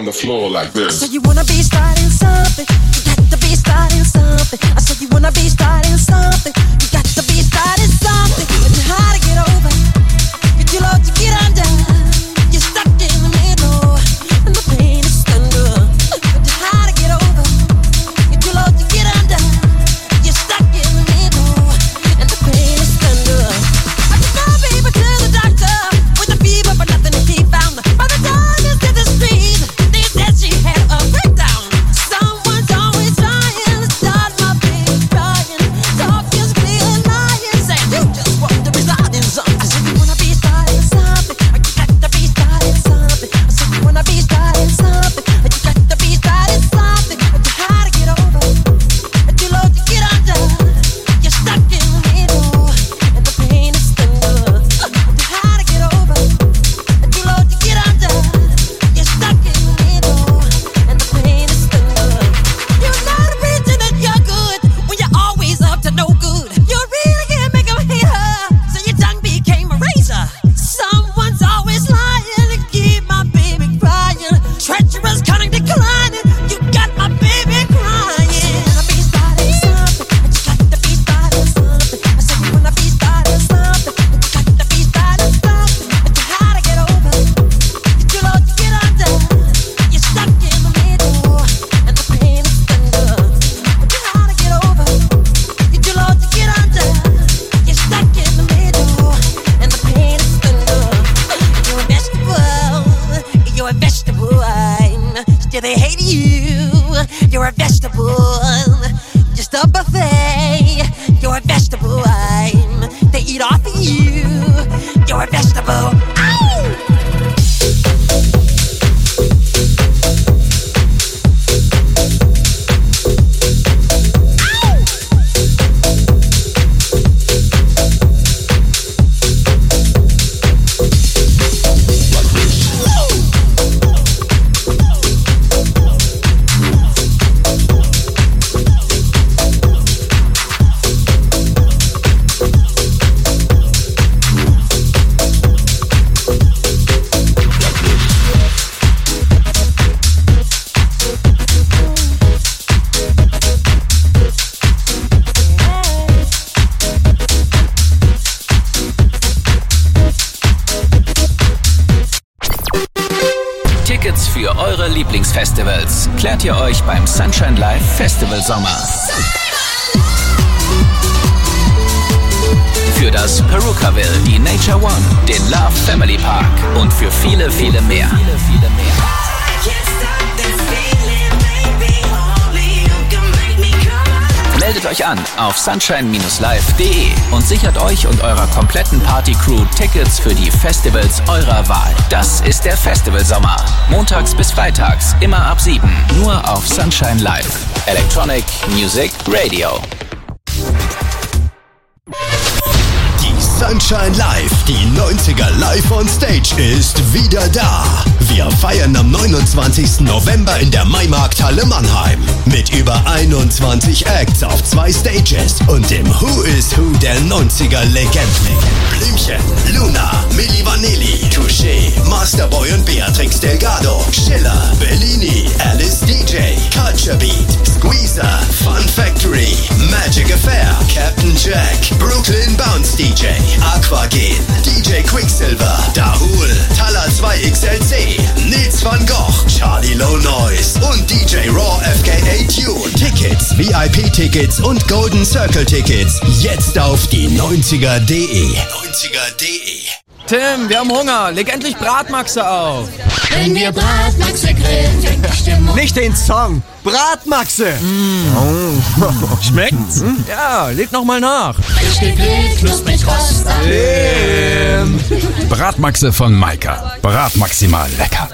on the floor like this. So you wanna be starting something, you got to be starting something. I said you wanna be starting something, you got to be starting something. It's hard to get over, it's too low to get under. You're stuck in the middle, and the pain is thunder. It's hard to get over, it's too low to get under. You're stuck in the middle, and the pain is thunder. I just know people to the doctor with a fever, but nothing to keep found. By the time you get the street, they said she had a breakdown. Someone's always trying to start my baby crying. Talk is clear, lying, say you just want to be starting something. I said you wanna be starting something, you got to be starting something. I said you wanna be starting something, you got to be starting something. It's hard to get over, it's too low to get under. You're stuck in the middle, and the pain is thunder. It's hard to get over, it's too low to get under. You're stuck in the middle, and the pain is thunder. You're not preaching that you're good when you're always up to no good. You really can't make them hate her, so your tongue became a razor. Someone's always lying to keep my baby crying. Treacherous, cunning, declining. You got my baby crying. You wanna be starting something, you got to be starting something. I said you wanna be starting something, you got to be starting something. It's hard to get over, it's too low to get under. You're stuck in the middle, and the pain is thunder. It's hard to get over, it's too low to get under. You're stuck in the middle, and the pain is thunder. You're a vegetable, you're a vegetable. Still they hate you. You're a vegetable, just a buffet. You're a vegetable. They eat off of you. You're a vegetable. Ow! Tickets für eure Lieblingsfestivals klärt ihr euch beim Sunshine Live Festival Sommer. Für das Perukaville, die Nature One, den Love Family Park und für viele, viele mehr. Meldet euch an auf sunshine-live.de und sichert euch und eurer kompletten Partycrew Tickets für die Festivals eurer Wahl. Das ist der Festivalsommer. Montags bis freitags, immer ab 7. Nur auf Sunshine Live. Electronic Music Radio. Sunshine Live, die 90er Live on Stage ist wieder da. Wir feiern am 29. November in der Maimarkthalle Mannheim mit über 21 Acts auf 2 Stages und dem Who is Who der 90er Legenden. Blümchen, Luna, Milli Vanilli, Touché, Masterboy und Beatrix Delgado, Schiller, Bellini, Alice DJ, Culture Beat, Squeezer, Fun Factory, Magic Affair, Captain Jack, Brooklyn Bounce DJ, Aquagen, DJ Quicksilver, Dahul, Talla 2XLC, Nils van Gogh, Charlie Low Noise und DJ Raw FKA Tune. Tickets, VIP-Tickets und Golden Circle Tickets jetzt auf die 90er.de. 90er.de. Tim, wir haben Hunger. Leg endlich Bratmaxe auf. Wenn wir Bratmaxe grillen, fängt die Stimmung. Nicht den Song, Bratmaxe. Schmeckt's? Ja, leg noch mal nach. Frisch gegrillt, knusprig Rost. Bratmaxe von Maika. Bratmaximal lecker.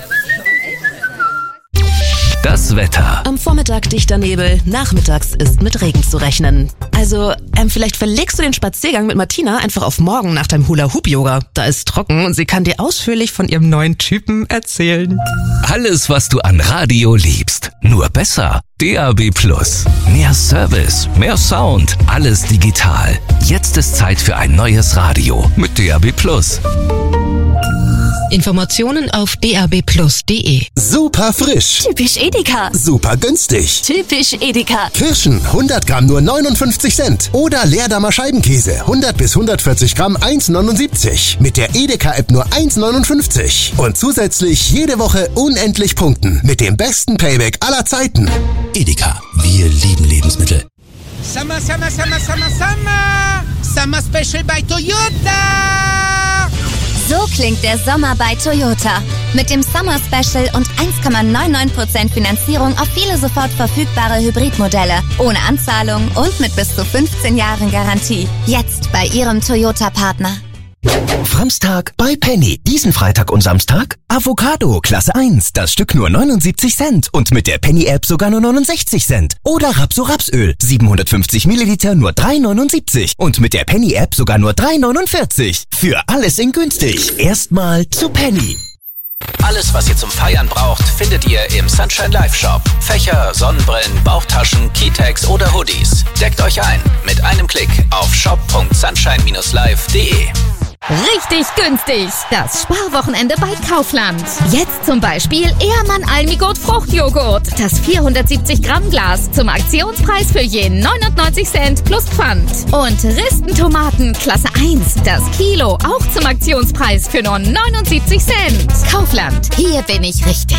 Das Wetter. Am Vormittag dichter Nebel, nachmittags ist mit Regen zu rechnen. Also, vielleicht verlegst du den Spaziergang mit Martina einfach auf morgen nach deinem Hula-Hoop-Yoga. Da ist trocken und sie kann dir ausführlich von ihrem neuen Typen erzählen. Alles, was du an Radio liebst. Nur besser. DAB+. Mehr Service, mehr Sound, alles digital. Jetzt ist Zeit für ein neues Radio mit DAB+. Informationen auf dabplus.de. Super frisch. Typisch Edeka. Super günstig. Typisch Edeka. Kirschen 100 Gramm nur 59 Cent. Oder Leerdammer Scheibenkäse 100 bis 140 Gramm 1,79. Mit der Edeka-App nur 1,59. Und zusätzlich jede Woche unendlich punkten. Mit dem besten Payback aller Zeiten. Edeka, wir lieben Lebensmittel. Summer, Summer, Summer, Summer, Summer! Summer Special bei Toyota! So klingt der Sommer bei Toyota. Mit dem Summer Special und 1,99% Finanzierung auf viele sofort verfügbare Hybridmodelle. Ohne Anzahlung und mit bis zu 15 Jahren Garantie. Jetzt bei Ihrem Toyota-Partner. Framstag bei Penny. Diesen Freitag und Samstag Avocado Klasse 1, das Stück nur 79 Cent und mit der Penny-App sogar nur 69 Cent. Oder Rapso-Rapsöl, 750 Milliliter nur 3,79 und mit der Penny-App sogar nur 3,49. Für alles in günstig. Erstmal zu Penny. Alles, was ihr zum Feiern braucht, findet ihr im Sunshine Live Shop. Fächer, Sonnenbrillen, Bauchtaschen, Keytags oder Hoodies. Deckt euch ein mit einem Klick auf shop.sunshine-live.de. Richtig günstig. Das Sparwochenende bei Kaufland. Jetzt zum Beispiel Ehrmann Almigurt Fruchtjoghurt. Das 470 Gramm Glas zum Aktionspreis für je 99 Cent plus Pfand. Und Ristentomaten Klasse 1. Das Kilo auch zum Aktionspreis für nur 79 Cent. Kaufland. Hier bin ich richtig.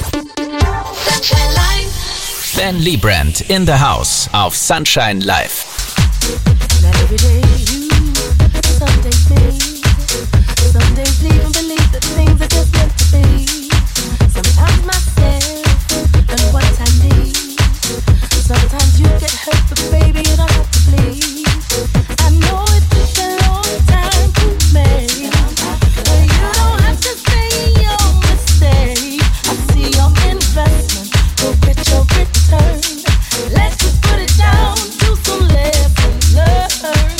Ben Liebrand in the house auf Sunshine Live. Some days leave and believe that things are just meant to be. Sometimes myself and what I need. Sometimes you get hurt, but baby, you don't have to bleed. I know it took a long time to make, but you don't have to stay in your mistake. I see your investment, go get your return. Let's just put it down to some lessons learned.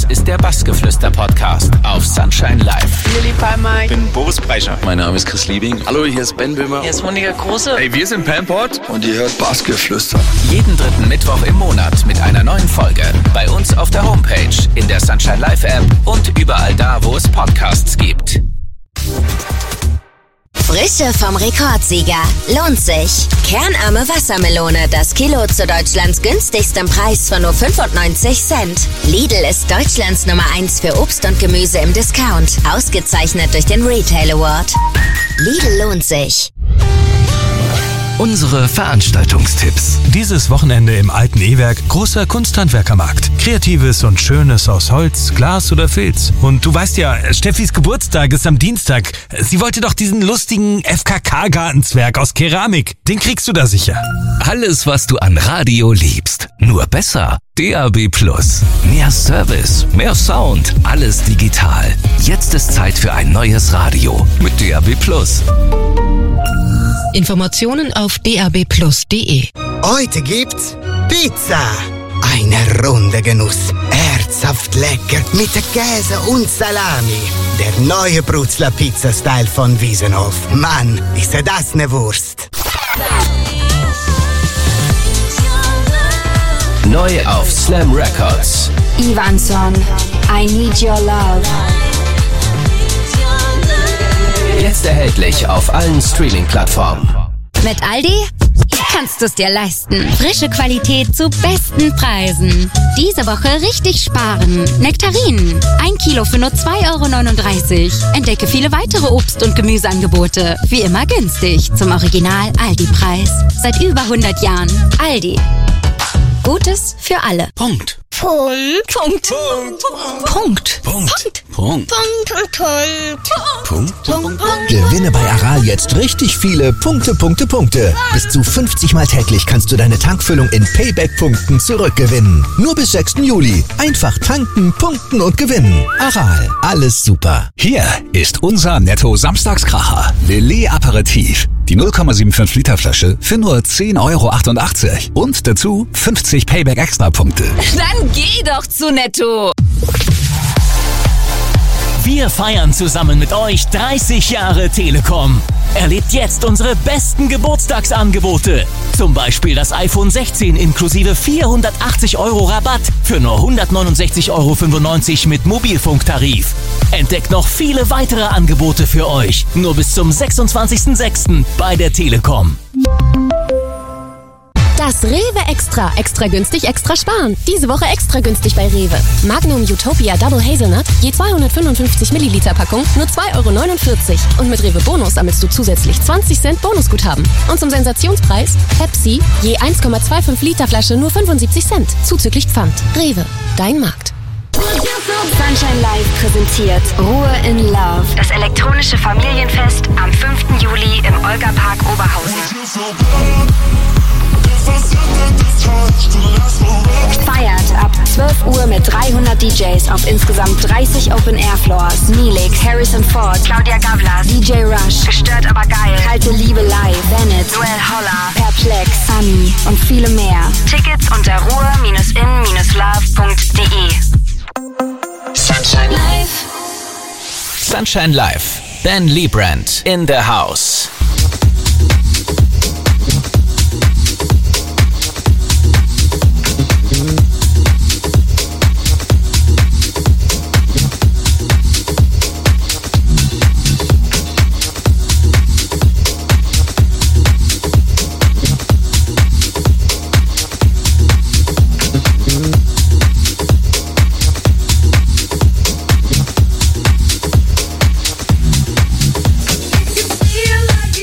ist der Bassgeflüster-Podcast auf Sunshine Live. Lilly Palmer. Ich bin Boris Breischer. Mein Name ist Chris Liebing. Hallo, hier ist Ben Böhmer. Hier ist Monika Große. Hey, wir sind Pamport. Und ihr hört Bassgeflüster. Jeden dritten Mittwoch im Monat mit einer neuen Folge. Bei uns auf der Homepage, in der Sunshine Live App und überall da, wo es Podcasts gibt. Frische vom Rekordsieger. Lohnt sich. Kernarme Wassermelone. Das Kilo zu Deutschlands günstigstem Preis von nur 95 Cent. Lidl ist Deutschlands Nummer 1 für Obst und Gemüse im Discount. Ausgezeichnet durch den Retail Award. Lidl lohnt sich. Unsere Veranstaltungstipps. Dieses Wochenende im Alten E-Werk großer Kunsthandwerkermarkt. Kreatives und Schönes aus Holz, Glas oder Filz. Und du weißt ja, Steffis Geburtstag ist am Dienstag. Sie wollte doch diesen lustigen FKK-Gartenzwerg aus Keramik. Den kriegst du da sicher. Alles, was du an Radio liebst. Nur besser. DAB+. Mehr Service, mehr Sound, alles digital. Jetzt ist Zeit für ein neues Radio mit DAB+. Informationen auf dabplus.de. Heute gibt's Pizza. Eine runde Genuss. Herzhaft lecker mit Käse und Salami. Der neue Brutzler Pizza-Style von Wiesenhof. Mann, ist das ne Wurst. Neu auf Slam Records. Ivanson, I Need Your Love. Jetzt erhältlich auf allen Streaming-Plattformen. Mit Aldi kannst du es dir leisten. Frische Qualität zu besten Preisen. Diese Woche richtig sparen. Nektarinen. 1 Kilo für nur 2,39 €. Entdecke viele weitere Obst- und Gemüseangebote. Wie immer günstig. Zum Original Aldi-Preis. Seit über 100 Jahren. Aldi. Gutes für alle. Punkt. Punkt. Gewinne bei Aral jetzt richtig viele Punkte. Bis zu 50 Mal täglich kannst du deine Tankfüllung in Payback-Punkten zurückgewinnen. Nur bis 6. Juli. Einfach tanken, punkten und gewinnen. Aral, alles super. Hier ist unser Netto-Samstagskracher. Lillet Aperitif. Die 0,75 Liter Flasche für nur 10,88 € und dazu 50 Payback-Extra-Punkte. Dann geh doch zu Netto. Wir feiern zusammen mit euch 30 Jahre Telekom. Erlebt jetzt unsere besten Geburtstagsangebote. Zum Beispiel das iPhone 16 inklusive 480 € Rabatt für nur 169,95 € mit Mobilfunktarif. Entdeckt noch viele weitere Angebote für euch. Nur bis zum 26.06. bei der Telekom. Das Rewe Extra. Extra günstig, extra sparen. Diese Woche extra günstig bei Rewe. Magnum Utopia Double Hazelnut, je 255 Milliliter Packung, nur 2,49 €. Und mit Rewe Bonus sammelst du zusätzlich 20 Cent Bonusguthaben. Und zum Sensationspreis Pepsi, je 1,25 Liter Flasche, nur 75 Cent. Zuzüglich Pfand. Rewe, dein Markt. Sunshine Live präsentiert Ruhe in Love. Das elektronische Familienfest am 5. Juli im Olga-Park Oberhausen. Feiert ab 12 Uhr mit 300 DJs auf insgesamt 30 Open-Air-Floors. Neelix, Harrison Ford, Claudia Gavlas, DJ Rush, Gestört aber geil, Kalte Liebe live, Bennett, Noel Holler, Perplex, Sunny und viele mehr. Tickets unter ruhe-in-love.de. Sunshine Live. Sunshine Live. Ben Liebrand in the house. Feel like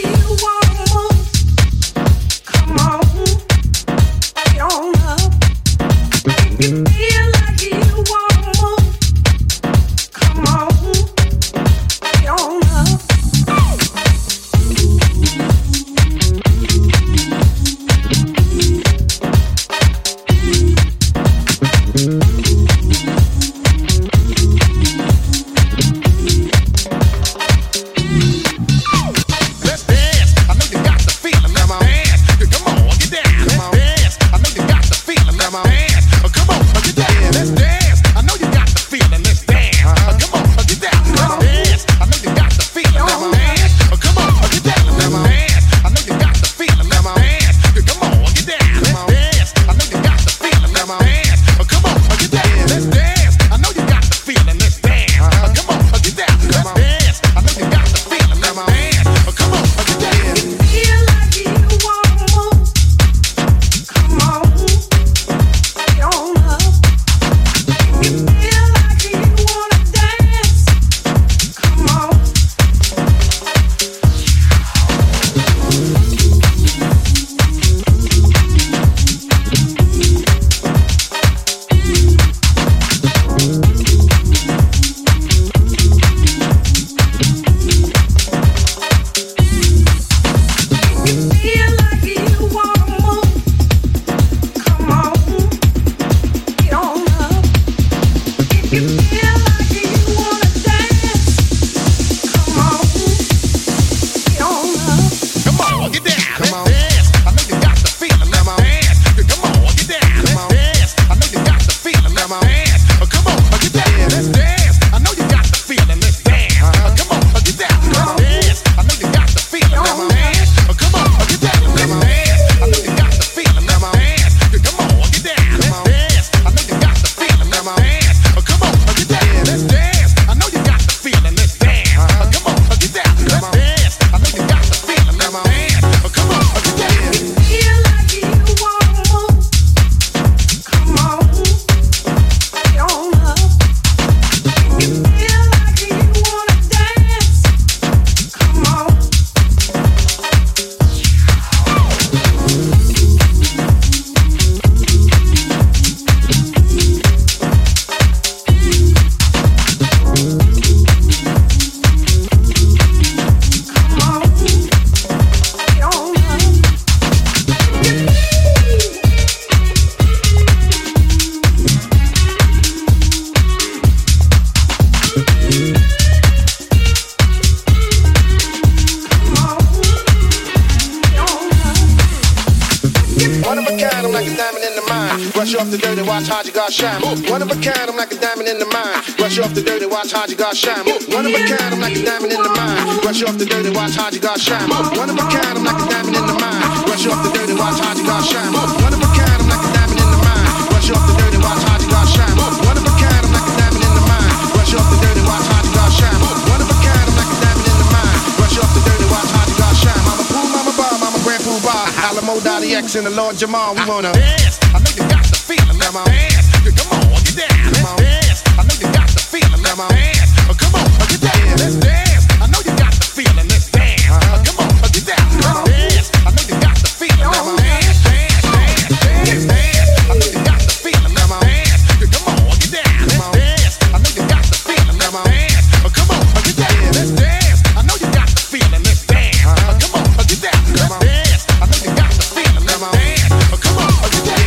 Watch hard you got shine. One of a kind, I'm like a diamond in the mine. Brush off the dirty, watch hard you got shine. One of a kind, I'm like a diamond in the mine. Brush off the dirty, watch hard you got shine. One of a kind, I'm like a diamond in the mine. Brush off the dirty, watch hard you got shine. One of a kind, I'm like a diamond in the mine. Brush off the dirty, watch hard you got shine. One of a kind, I'm like a diamond in the mine. Brush off the dirty, watch hard you got shine. One of a kind, I'm like a diamond in the mine. Brush off the dirty, watch hard you got shine. Mama Pooh, Mama Bob, Mama Grand Pooh Bar, Alamo, Dottie X, and the Lord Jamal. We wanna dance. I know you got the feeling. Come on, dance. Come on, get down. Come on, dance. I know you got the feeling. Come on, dance. Come on, get down. Let's dance. I know you got the feeling. Let's dance. Come on, get down. Come on, dance. I know you got the feeling. Come on, dance, dance, dance, dance, dance. I know you got the feeling. Come on, dance. Come on, get down. Come on, dance. I know you got the feeling. Come on, dance. Come on, get down. Let's dance. I know you got the feeling. Let's dance. Come on, get down. Let's dance. I know you got the feeling. Come on, dance. Come on, get down.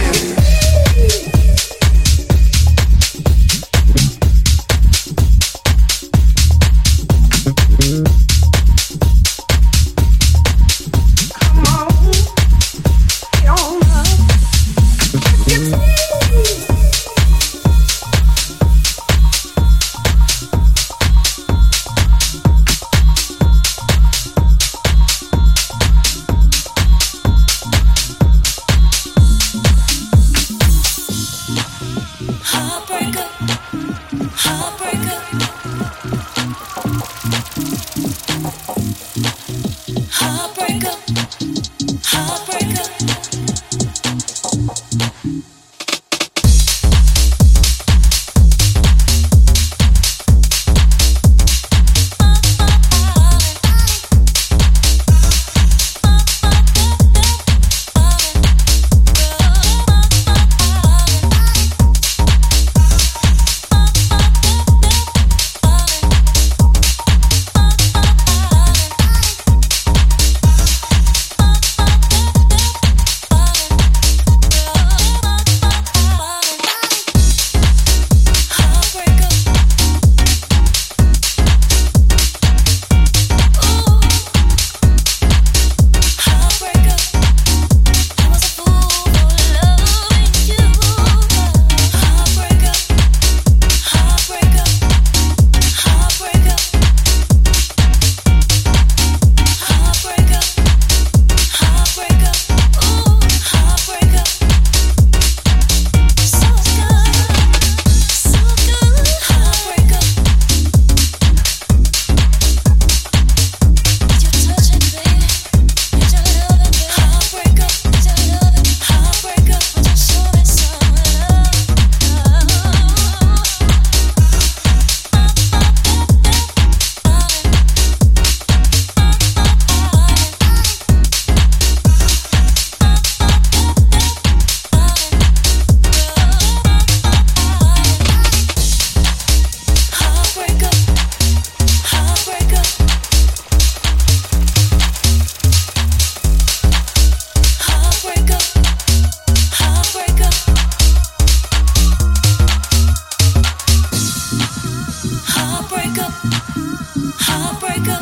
Heartbreaker.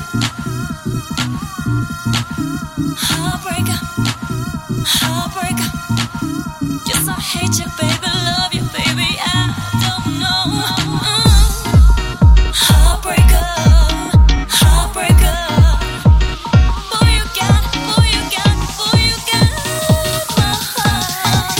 Heartbreaker. Heartbreaker. Yes, I hate you, baby. Love you, baby. I don't know. Heartbreaker. Heartbreaker. Boy, you got my heart.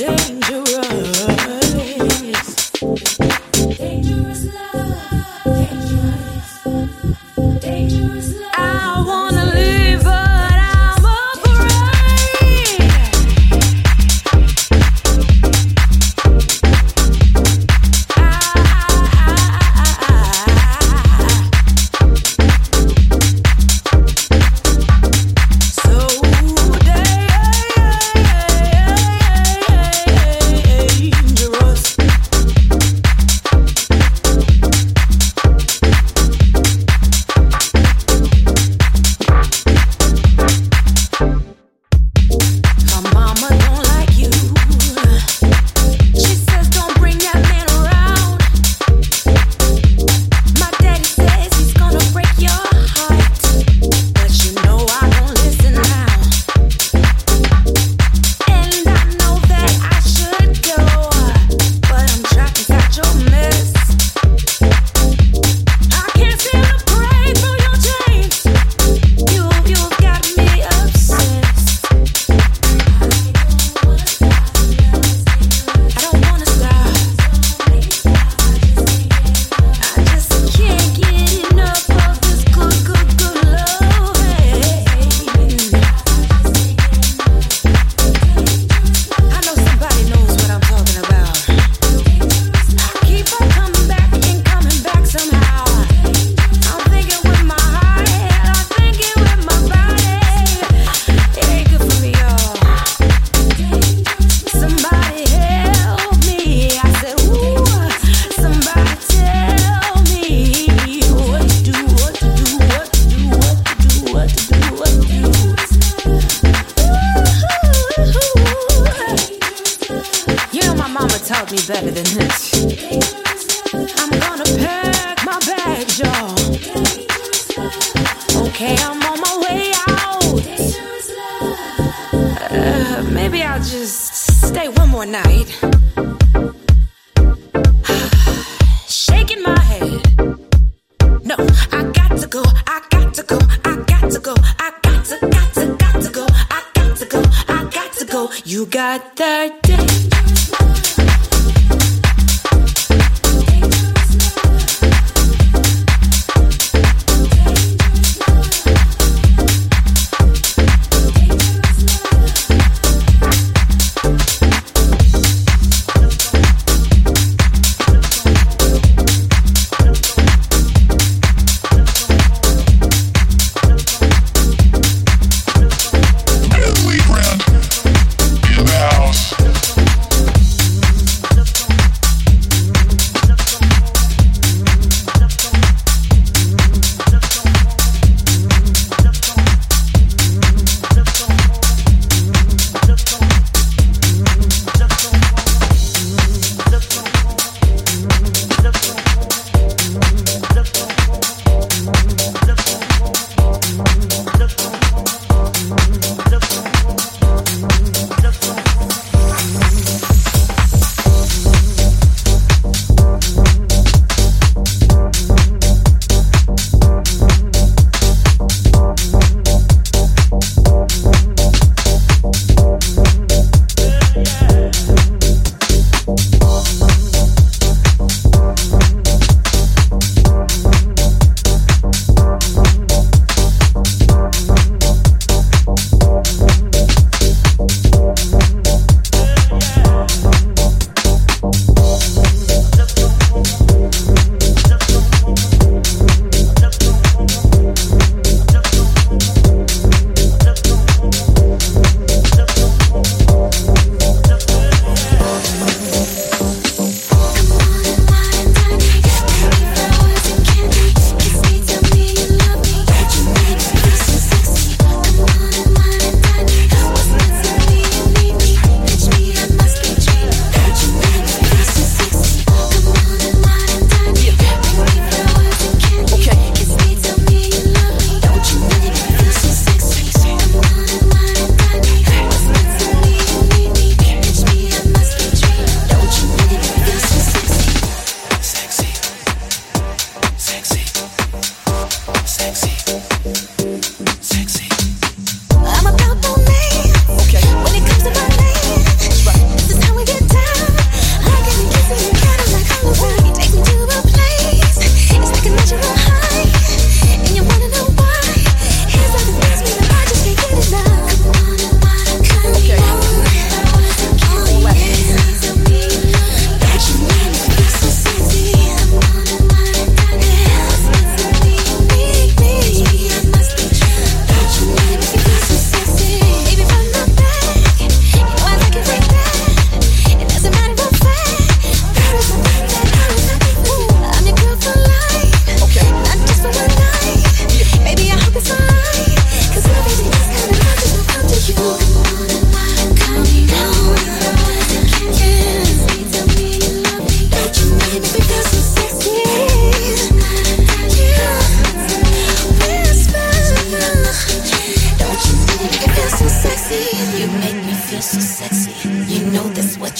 In the house.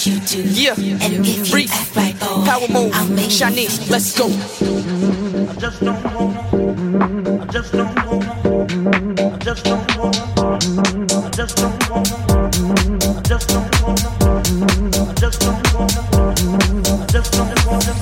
what you do. Yeah, And if freak, you act right, oh, power move, I'll make Shanice, let's go. I just don't wanna. I just don't wanna. I just don't wanna. I just don't wanna. I just don't wanna. I just don't wanna. I just don't wanna.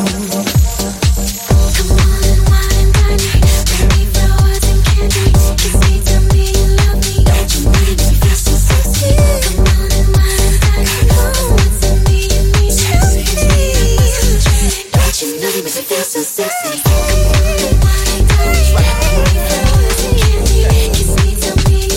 Come on and wine and dine me. Bring me flowers and candy. Kiss me, tell me you love me. Don't you need me? Feel so sexy. Come on and wine and dine me. Oh, tell me you need me. Don't you know you make me feel so sexy? Come on and wine and dine me. Bring me flowers and candy. Kiss me, tell me you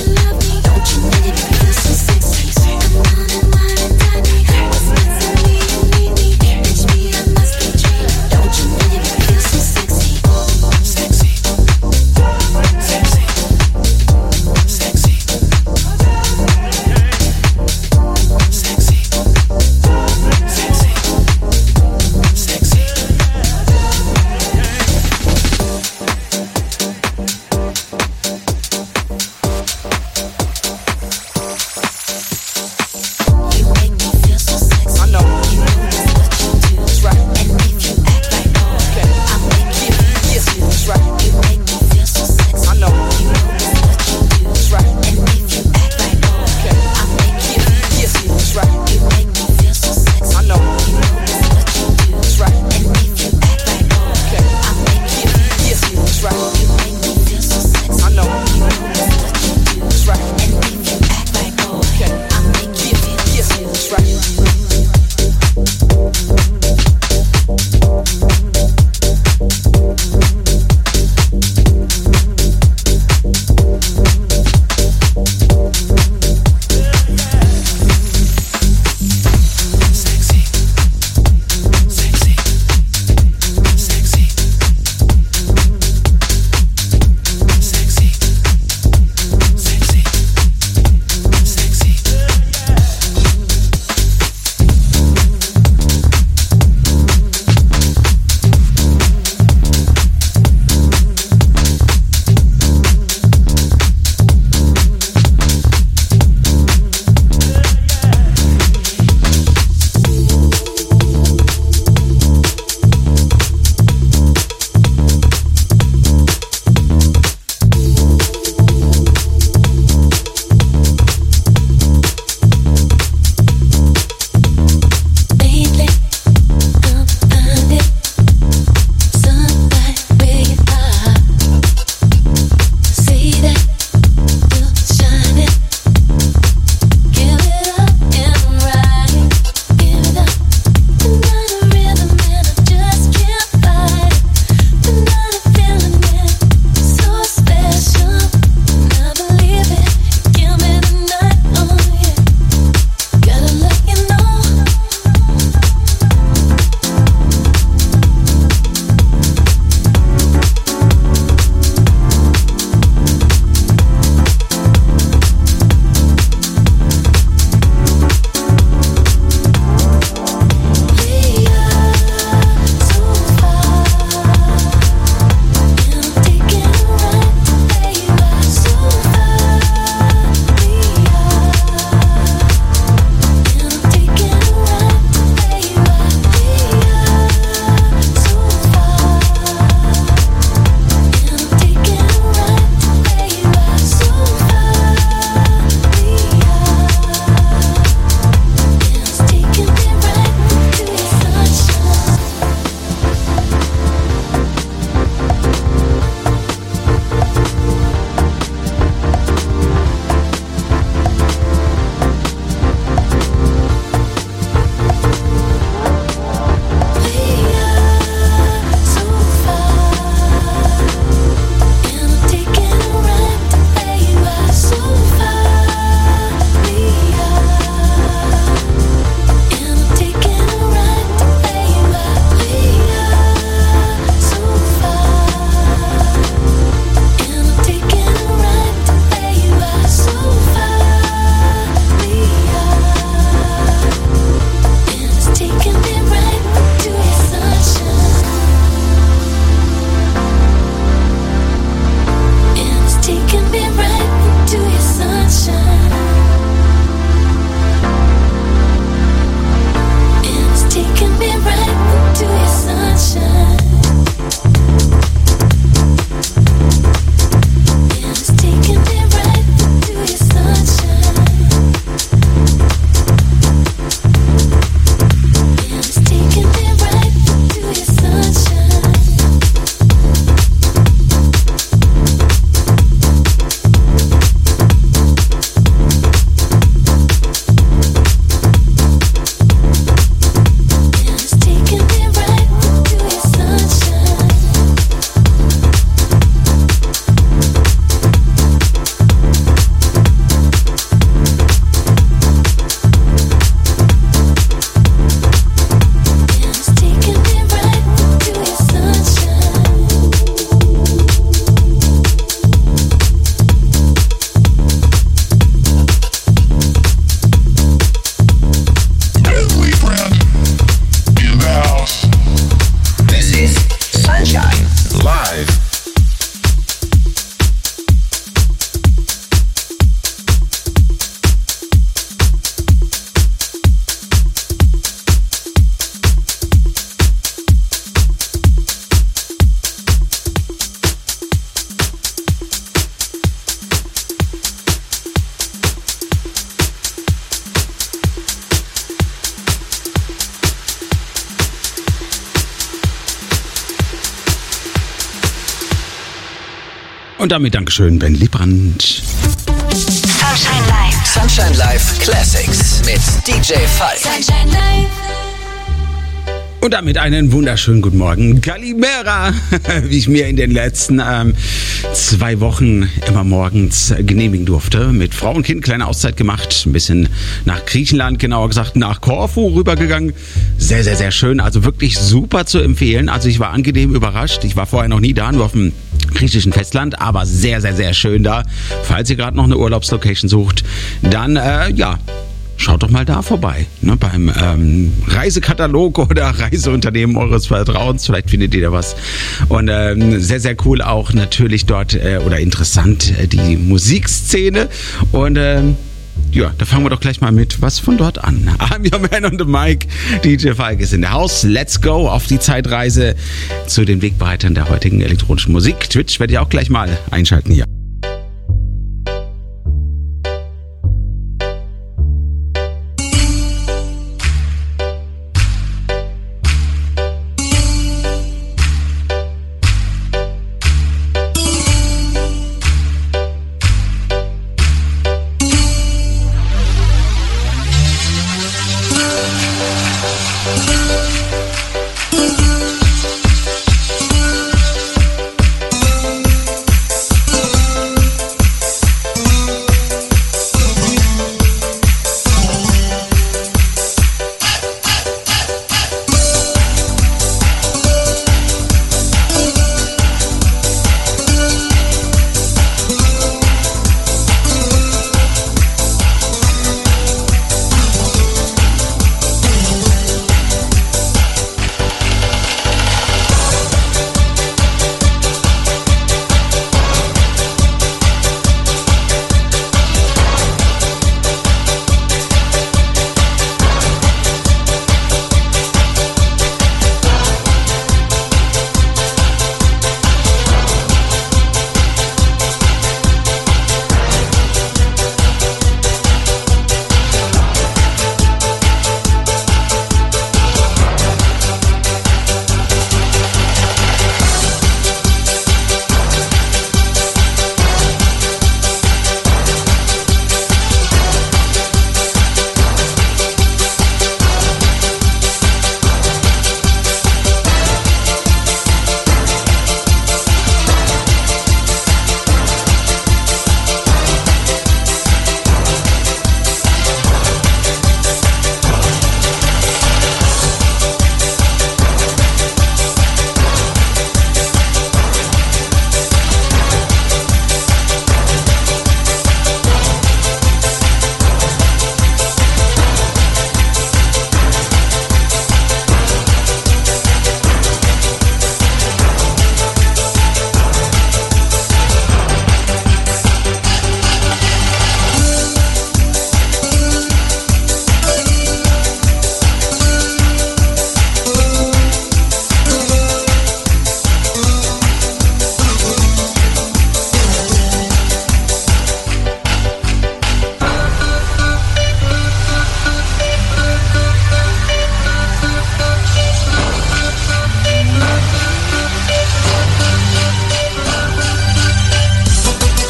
Und damit Dankeschön, Ben Liebrandt. Sunshine Live. Sunshine Live Classics mit DJ Falk. Sunshine Live. Und damit einen wunderschönen guten Morgen. Kalimera, wie ich mir in den letzten 2 Wochen immer morgens genehmigen durfte. Mit Frau und Kind kleine Auszeit gemacht. Ein bisschen nach Griechenland, genauer gesagt nach Korfu rübergegangen. Sehr, sehr, sehr schön. Also wirklich super zu empfehlen. Also ich war angenehm überrascht. Ich war vorher noch nie da, nur auf dem griechischen Festland. Aber sehr, sehr, sehr schön da. Falls ihr gerade noch eine Urlaubslocation sucht, dann schaut doch mal da vorbei, ne, beim Reisekatalog oder Reiseunternehmen eures Vertrauens. Vielleicht findet ihr da was. Und sehr, sehr cool auch natürlich dort oder interessant die Musikszene. Und ja, da fangen wir doch gleich mal mit was von dort an. I'm your man on the mic. DJ Falk ist in der Haus. Let's go auf die Zeitreise zu den Wegbereitern der heutigen elektronischen Musik. Twitch werde ich auch gleich mal einschalten hier.